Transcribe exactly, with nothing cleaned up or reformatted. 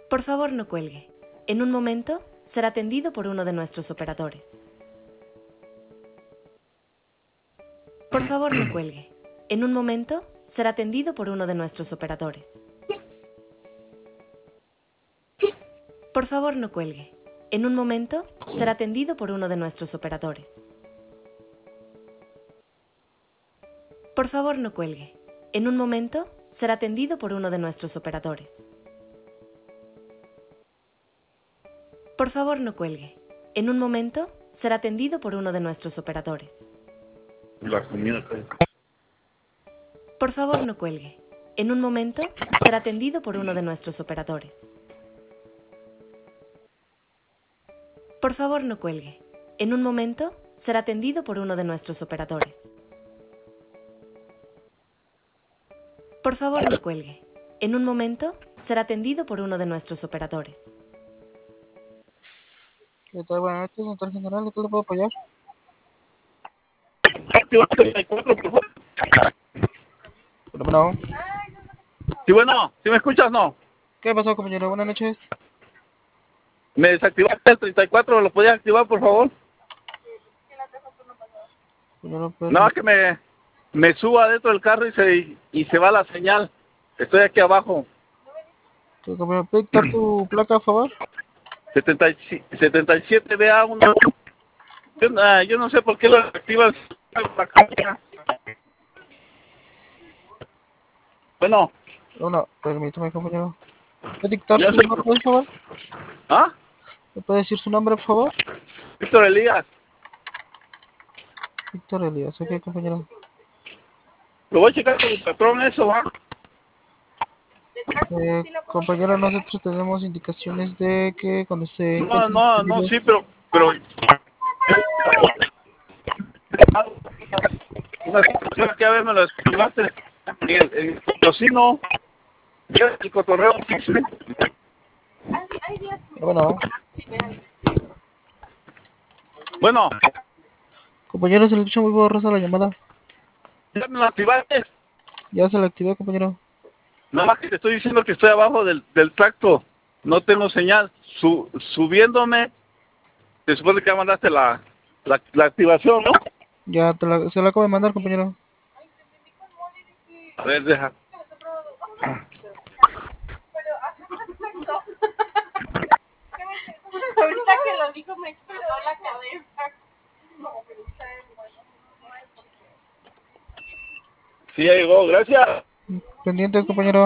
Por favor, no cuelgue. En un momento, será atendido por uno de nuestros operadores. Por favor, no cuelgue. En un momento, será atendido por uno de nuestros operadores. Por favor, no cuelgue. En un momento, será atendido por uno de nuestros operadores. Por favor, no cuelgue. En un momento, será atendido por uno de nuestros operadores. Por favor, no cuelgue. En un momento, será atendido por uno de nuestros operadores. La comida. Por favor, no cuelgue. En un momento, será atendido por uno de nuestros operadores. Por favor, no cuelgue. En un momento, será atendido por uno de nuestros operadores. Por favor, no cuelgue. En un momento, será atendido por uno de nuestros operadores. ¿Qué tal? Buenas noches, doctor general. ¿En qué le puedo apoyar? treinta y cuatro, por favor. Pero bueno, Sí, bueno, ¿sí me escuchas? No. ¿qué pasó, compañero? Buenas noches. Me desactivaste el treinta y cuatro, ¿lo podías activar, por favor? Compañero, pues, No, que me, me suba dentro del carro y se, y se va la señal. Estoy aquí abajo. ¿qué, compañero? ¿Puede dictar tu placa, a favor? setenta y siete B A uno. Yo, ah, yo no sé por qué lo activas. Bueno, Uno, permítame, compañero. ¿Puede dictar yo su soy... nombre, por favor? ¿Ah? ¿Me puede decir su nombre, por favor? Víctor Elías. Víctor Elías, ok, compañero. Lo voy a checar con el patrón eso, ¿va? Eh, compañero, nosotros tenemos indicaciones de que cuando se No, encuentren no, no, pedidos... sí, pero... pero... Una situación que a ver me lo desactivaste. El, el tocino... Ya el cotorreo... Pero bueno, Bueno, compañero, se le escucha muy borrosa la llamada. ya me lo activaste. Ya se la activé, compañero. Nada más que te estoy diciendo que estoy abajo del, del tracto. No tengo señal. Su, subiéndome, se supone que ya mandaste la, la, la activación, ¿no? Ya te la, se la acabo de mandar, compañero. A ver, deja. Ahorita que lo dijo me explotó la cabeza. No, pero está bueno. Sí, ya llegó, gracias. Pendientes, compañero.